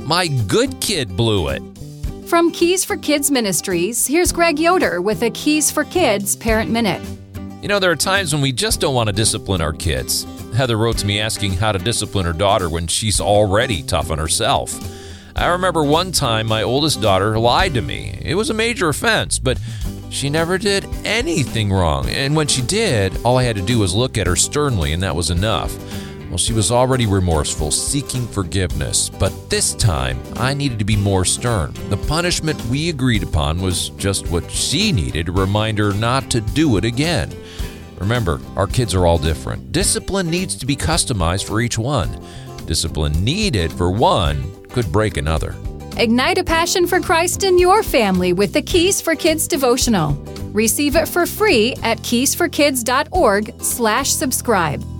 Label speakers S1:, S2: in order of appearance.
S1: My good kid blew it.
S2: From Keys for Kids Ministries, here's Greg Yoder with a Keys for Kids Parent Minute.
S1: You know, there are times when we just don't want to discipline our kids. Heather wrote to me asking how to discipline her daughter when she's already tough on herself. I remember one time my oldest daughter lied to me. It was a major offense, but she never did anything wrong. And when she did, all I had to do was look at her sternly, and that was enough. Well, she was already remorseful, seeking forgiveness. But this time, I needed to be more stern. The punishment we agreed upon was just what she needed to remind her not to do it again. Remember, our kids are all different. Discipline needs to be customized for each one. Discipline needed for one could break another.
S2: Ignite a passion for Christ in your family with the Keys for Kids devotional. Receive it for free at keysforkids.org/subscribe.